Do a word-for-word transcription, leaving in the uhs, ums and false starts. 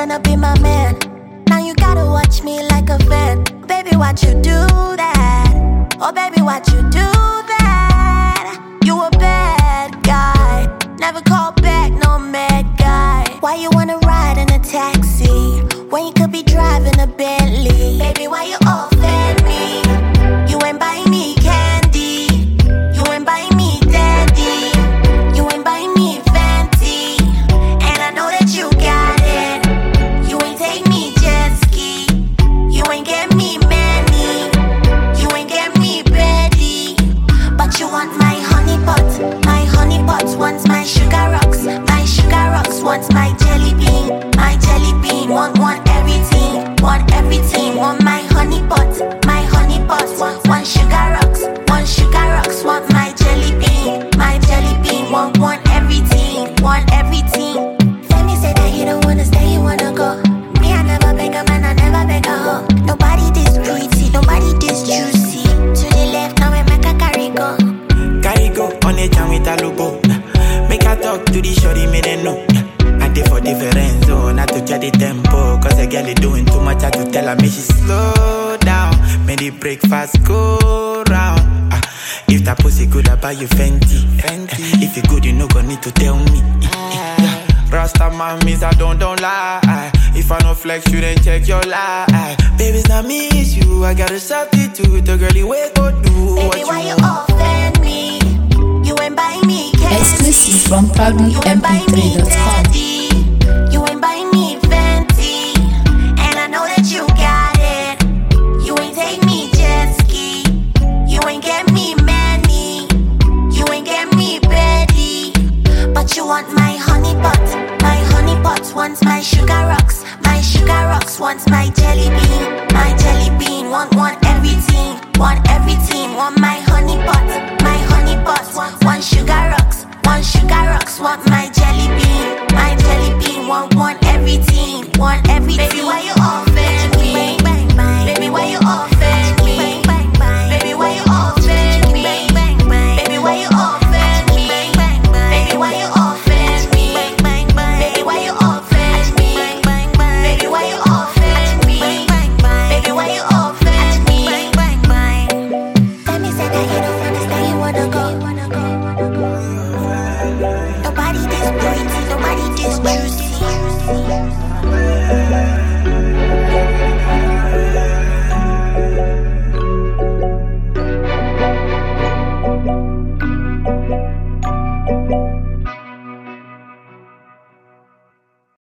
wanna be my man. Now you gotta watch me like a fan. Baby, watch you do that. Oh, baby, watch you do that. You a bad guy. Never call back, no mad guy. Why you wanna ride in a taxi when you could be driving a Bentley? Baby, why you offend me? You ain't buying me candy. You ain't buying me dandy. You ain't buying me Fenty. And I know that you got it. You ain't take me jet ski. You ain't get me money. You ain't get me ready. But you want my honey pot. My honey pot wants my sugar rocks. My sugar rocks wants my jelly bean. My jelly bean want want everything. Want everything. Want my honey pot. My honey pot want one sugar rocks. One sugar rocks want my jelly bean. My jelly bean want want everything. Want everything. Femi say that you don't wanna stay, you wanna go. Me, I never beg a man, I never beg a hoe. Nobody this pretty, nobody this juicy. To the left, now we make a carry go. Carry go on a jam with a logo. Make her talk to the shorty, me they know. I did for different zone, not to get the tempo. Cause the girl is doing too much, I to tell her, me she slow down. Make the breakfast go round. Ah, if that pussy good, I buy you Fenty. Fenty. If you good, you no gonna need to tell me. Yeah. Rasta man means I don't, don't lie. If I no flex, you then check your lie. Baby's not me, it's you. I got a substitute. The girl you wait go do. Baby, why you offend me? You ain't buying me candy. Exclusive from proudly m p three dot com.